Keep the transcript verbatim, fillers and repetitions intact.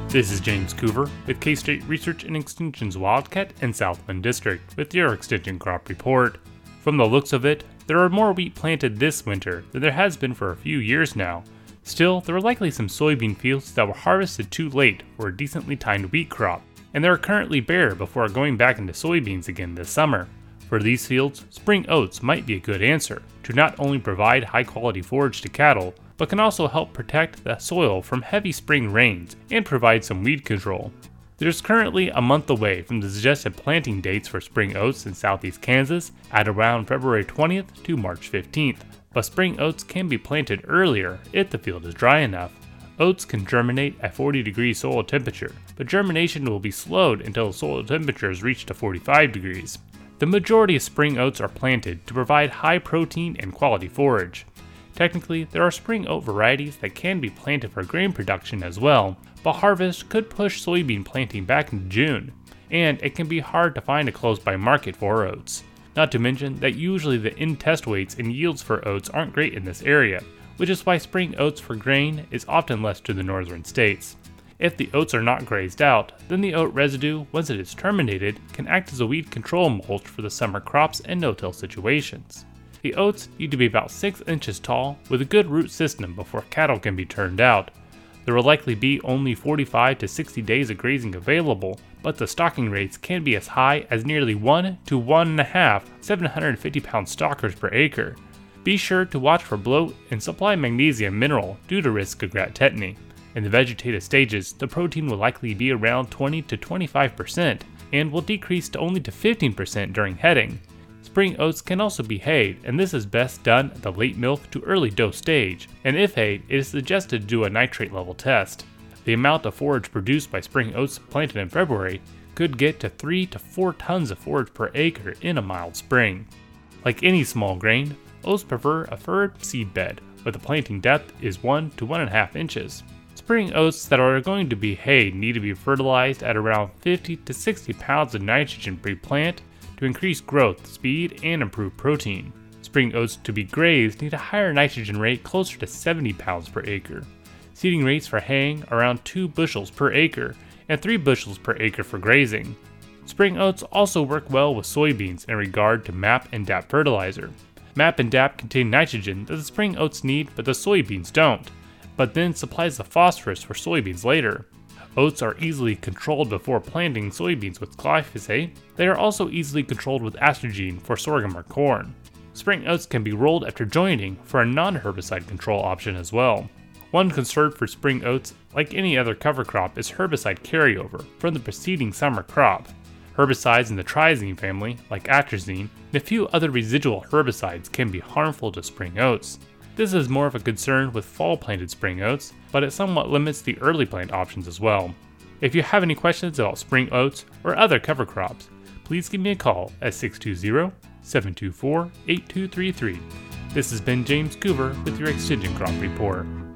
This is James Coover with K-State Research and Extension's Wildcat and Southland District with your Extension Crop Report. From the looks of it, there are more wheat planted this winter than there has been for a few years now. Still, there are likely some soybean fields that were harvested too late for a decently timed wheat crop, and they are currently bare before going back into soybeans again this summer. For these fields, spring oats might be a good answer to not only provide high-quality forage to cattle, but can also help protect the soil from heavy spring rains and provide some weed control. There's currently a month away from the suggested planting dates for spring oats in southeast Kansas at around February twentieth to March fifteenth, but spring oats can be planted earlier if the field is dry enough. Oats can germinate at forty degrees soil temperature, but germination will be slowed until soil temperatures reach to forty-five degrees. The majority of spring oats are planted to provide high protein and quality forage. Technically, there are spring oat varieties that can be planted for grain production as well, but harvest could push soybean planting back into June, and it can be hard to find a close-by market for oats. Not to mention that usually the in-test weights and yields for oats aren't great in this area, which is why spring oats for grain is often less to the northern states. If the oats are not grazed out, then the oat residue, once it is terminated, can act as a weed control mulch for the summer crops and no-till situations. The oats need to be about six inches tall with a good root system before cattle can be turned out. There will likely be only forty-five to sixty days of grazing available, but the stocking rates can be as high as nearly one to one and a half seven hundred fifty pound stalkers per acre. Be sure to watch for bloat and supply magnesium mineral due to risk of grat tetany. In the vegetative stages, the protein will likely be around twenty to twenty-five percent and will decrease to only to fifteen percent during heading. Spring oats can also be hayed, and this is best done at the late milk to early dough stage, and if hayed, it is suggested to do a nitrate level test. The amount of forage produced by spring oats planted in February could get to three to four tons of forage per acre in a mild spring. Like any small grain, oats prefer a furrowed seed bed, where the planting depth is one to one and a half inches. Spring oats that are going to be hayed need to be fertilized at around fifty to sixty pounds of nitrogen pre-plant to increase growth, speed, and improve protein. Spring oats to be grazed need a higher nitrogen rate closer to seventy pounds per acre. Seeding rates for haying around two bushels per acre and three bushels per acre for grazing. Spring oats also work well with soybeans in regard to M A P and D A P fertilizer. M A P and D A P contain nitrogen that the spring oats need but the soybeans don't, but then supplies the phosphorus for soybeans later. Oats are easily controlled before planting soybeans with glyphosate. They are also easily controlled with astrogene for sorghum or corn. Spring oats can be rolled after jointing for a non-herbicide control option as well. One concern for spring oats, like any other cover crop, is herbicide carryover from the preceding summer crop. Herbicides in the triazine family, like atrazine, and a few other residual herbicides can be harmful to spring oats. This is more of a concern with fall-planted spring oats, but it somewhat limits the early plant options as well. If you have any questions about spring oats or other cover crops, please give me a call at six two zero, seven two four, eight two three three. This has been James Coover with your Extension Crop Report.